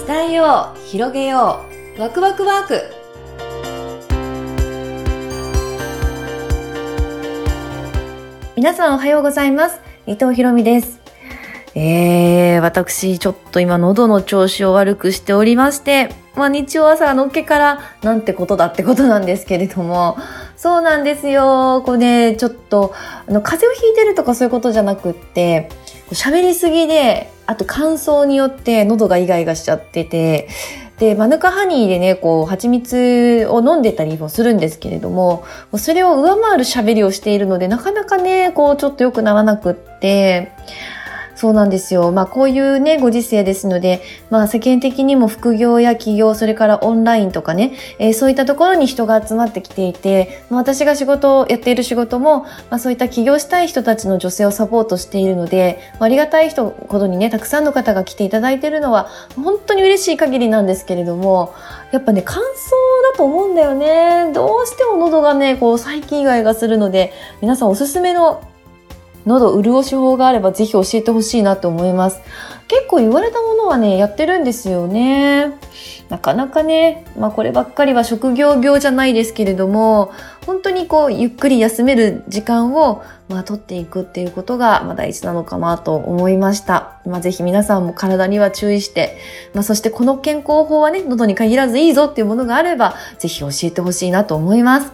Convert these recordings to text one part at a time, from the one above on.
伝えよう、広げよう、ワクワクワーク。皆さんおはようございます。伊藤ひろみです。私ちょっと今喉の調子を悪くしておりまして、日曜朝のっけからなんてことだってことなんですけれども、そうなんですよ。これね、ちょっと風邪をひいてるとかそういうことじゃなくって、喋りすぎで、あと乾燥によって喉がイガイガしちゃってて、でマヌカハニーでね、蜂蜜を飲んでたりもするんですけれども、それを上回る喋りをしているので、なかなかね、ちょっと良くならなくって、そうなんですよ。こういうね、ご時世ですので、世間的にも副業や起業、それからオンラインとかね、そういったところに人が集まってきていて、私がやっている仕事も、そういった起業したい人たちの女性をサポートしているので、ありがたいことにね、たくさんの方が来ていただいているのは、本当に嬉しい限りなんですけれども、やっぱね、乾燥だと思うんだよね。どうしても喉がね、最近イガイガするので、皆さんおすすめの喉潤し法があればぜひ教えてほしいなと思います。結構言われたものはね、やってるんですよね。なかなかね、こればっかりは職業病じゃないですけれども、本当にゆっくり休める時間を取っていくっていうことが大事なのかなと思いました。ぜひ皆さんも体には注意して、そしてこの健康法はね、喉に限らずいいぞっていうものがあれば、ぜひ教えてほしいなと思います。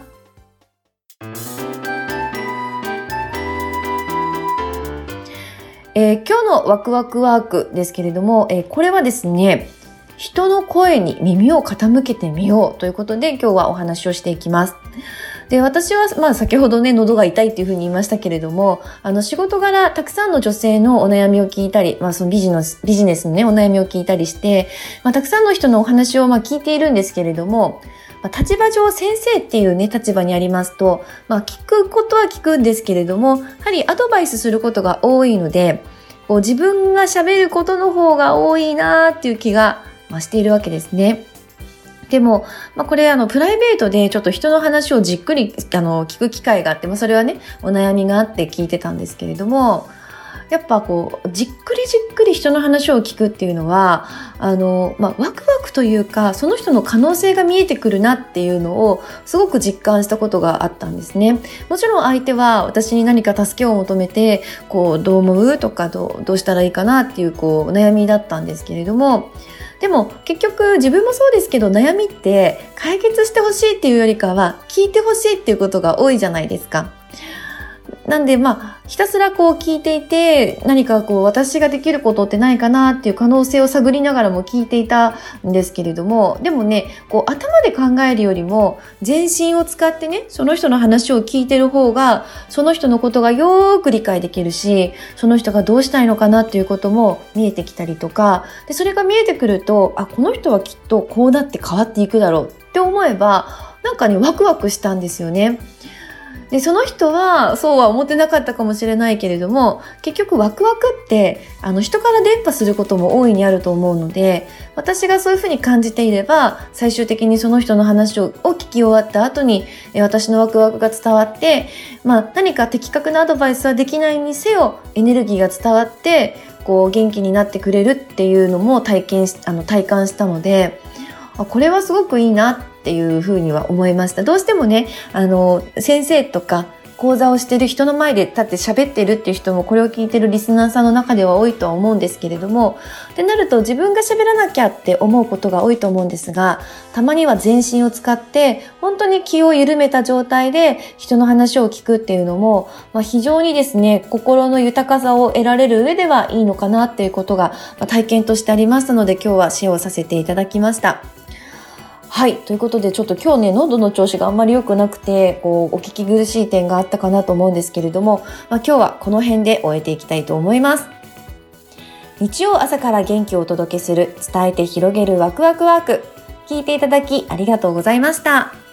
今日のワクワクワークですけれども、これはですね、人の声に耳を傾けてみようということで、今日はお話をしていきます。で、私は先ほどね、喉が痛いっていうふうに言いましたけれども、仕事柄たくさんの女性のお悩みを聞いたり、そのビジネスのね、お悩みを聞いたりして、たくさんの人のお話を聞いているんですけれども、立場上先生っていうね、立場にありますと、聞くことは聞くんですけれども、やはりアドバイスすることが多いので、自分が喋ることの方が多いなっていう気がしているわけですね。でも、これプライベートでちょっと人の話をじっくり聞く機会があって、それはね、お悩みがあって聞いてたんですけれども、やっぱじっくり人の話を聞くっていうのはワクワクというか、その人の可能性が見えてくるなっていうのをすごく実感したことがあったんですね。もちろん相手は私に何か助けを求めてどう思うとかどうしたらいいかなっていうお悩みだったんですけれども、でも結局自分もそうですけど、悩みって解決してほしいっていうよりかは聞いてほしいっていうことが多いじゃないですか。なんでひたすら聞いていて、何か私ができることってないかなっていう可能性を探りながらも聞いていたんですけれども、でもね、頭で考えるよりも全身を使ってね、その人の話を聞いてる方が、その人のことがよーく理解できるし、その人がどうしたいのかなっていうことも見えてきたりとかで、それが見えてくると、この人はきっとこうなって変わっていくだろうって思えば、なんかね、ワクワクしたんですよね。で、その人はそうは思ってなかったかもしれないけれども、結局ワクワクって人から伝播することも大いにあると思うので、私がそういうふうに感じていれば、最終的にその人の話を聞き終わった後に私のワクワクが伝わって、何か的確なアドバイスはできないにせよ、エネルギーが伝わって元気になってくれるっていうのも体感したので、これはすごくいいなっていうふうには思いました。どうしてもね、先生とか講座をしてる人の前で立って喋ってるっていう人も、これを聞いてるリスナーさんの中では多いとは思うんですけれども、ってなると自分が喋らなきゃって思うことが多いと思うんですが、たまには全身を使って本当に気を緩めた状態で人の話を聞くっていうのも、非常にですね、心の豊かさを得られる上ではいいのかなっていうことが、体験としてありましたので、今日はシェアをさせていただきました。はい。ということで、ちょっと今日ね、喉の調子があんまり良くなくて、お聞き苦しい点があったかなと思うんですけれども、今日はこの辺で終えていきたいと思います。日曜朝から元気をお届けする、伝えて広げるワクワクワーク。聞いていただきありがとうございました。